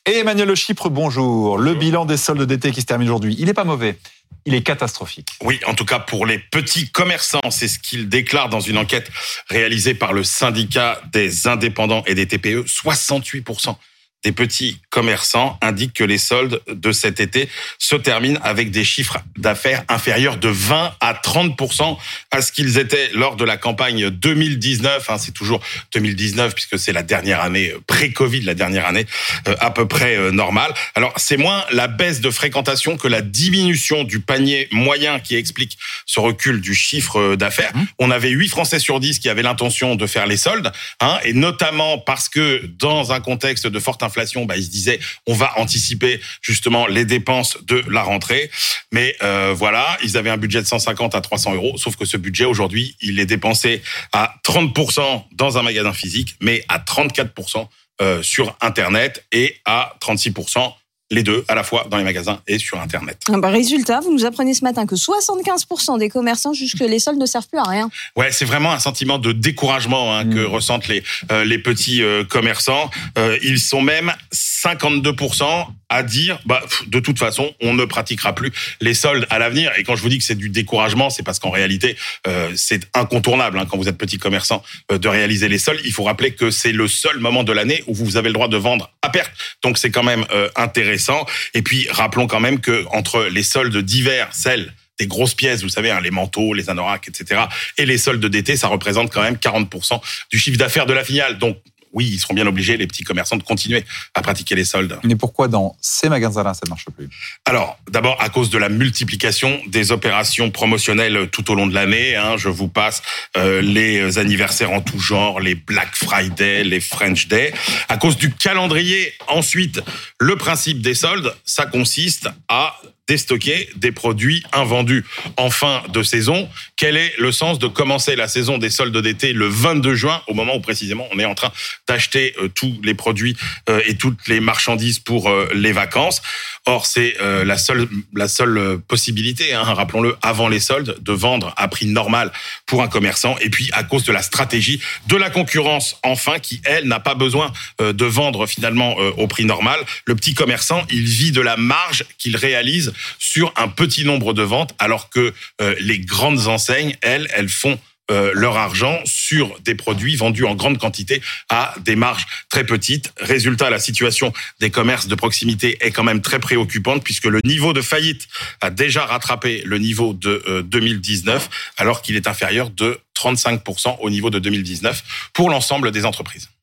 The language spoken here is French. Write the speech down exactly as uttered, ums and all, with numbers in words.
Et Emmanuel Le Chypre, bonjour. Le bilan des soldes d'été qui se termine aujourd'hui, il n'est pas mauvais, il est catastrophique. Oui, en tout cas pour les petits commerçants, c'est ce qu'il déclare dans une enquête réalisée par le syndicat des indépendants et des T P E. soixante-huit pour cent des petits commerçants indiquent que les soldes de cet été se terminent avec des chiffres d'affaires inférieurs de vingt à trente pour cent à ce qu'ils étaient lors de la campagne deux mille dix-neuf. Hein, c'est toujours deux mille dix-neuf puisque c'est la dernière année pré-Covid, la dernière année euh, à peu près euh, normale. Alors c'est moins la baisse de fréquentation que la diminution du panier moyen qui explique ce recul du chiffre d'affaires. Mmh. On avait huit Français sur dix qui avaient l'intention de faire les soldes, hein, et notamment parce que dans un contexte de forte inflation, bah, ils se disaient on va anticiper justement les dépenses de la rentrée. Mais euh, voilà, ils avaient un budget de cent cinquante à trois cents euros, sauf que ce budget aujourd'hui, il est dépensé à trente pour cent dans un magasin physique, mais à trente-quatre pour cent euh, sur Internet et à trente-six pour cent les deux, à la fois dans les magasins et sur Internet. Bah, résultat, vous nous apprenez ce matin que soixante-quinze pour cent des commerçants jugent que les soldes ne servent plus à rien. Ouais, c'est vraiment un sentiment de découragement hein, mmh. que ressentent les euh, les petits euh, commerçants. Euh, ils sont même cinquante-deux pour cent à dire, bah de toute façon, on ne pratiquera plus les soldes à l'avenir. Et quand je vous dis que c'est du découragement, c'est parce qu'en réalité, euh, c'est incontournable hein, quand vous êtes petit commerçant euh, de réaliser les soldes. Il faut rappeler que c'est le seul moment de l'année où vous avez le droit de vendre à perte. Donc c'est quand même euh, intéressant. Et puis, rappelons quand même que entre les soldes d'hiver, celles des grosses pièces, vous savez, hein, les manteaux, les anoraks, et cetera, et les soldes d'été, ça représente quand même quarante pour cent du chiffre d'affaires de la filiale. Donc, oui, ils seront bien obligés, les petits commerçants, de continuer à pratiquer les soldes. Mais pourquoi dans ces magasins-là, ça ne marche plus ? Alors, d'abord, à cause de la multiplication des opérations promotionnelles tout au long de l'année. Hein, je vous passe euh, les anniversaires en tout genre, les Black Friday, les French Day. À cause du calendrier, ensuite, le principe des soldes, ça consiste à déstocker des produits invendus en fin de saison. Quel est le sens de commencer la saison des soldes d'été le vingt-deux juin, au moment où précisément on est en train d'acheter euh, tous les produits euh, et toutes les marchandises pour euh, les vacances. Or, c'est euh, la seule la seule possibilité, hein, rappelons-le, avant les soldes, de vendre à prix normal pour un commerçant. Et puis, à cause de la stratégie de la concurrence, enfin, qui, elle, n'a pas besoin euh, de vendre finalement euh, au prix normal. Le petit commerçant, il vit de la marge qu'il réalise sur un petit nombre de ventes, alors que euh, les grandes enseignes, elles, elles font euh, leur argent sur des produits vendus en grande quantité à des marges très petites. Résultat, la situation des commerces de proximité est quand même très préoccupante, puisque le niveau de faillite a déjà rattrapé le niveau de euh, deux mille dix-neuf, alors qu'il est inférieur de trente-cinq pour cent au niveau de deux mille dix-neuf pour l'ensemble des entreprises.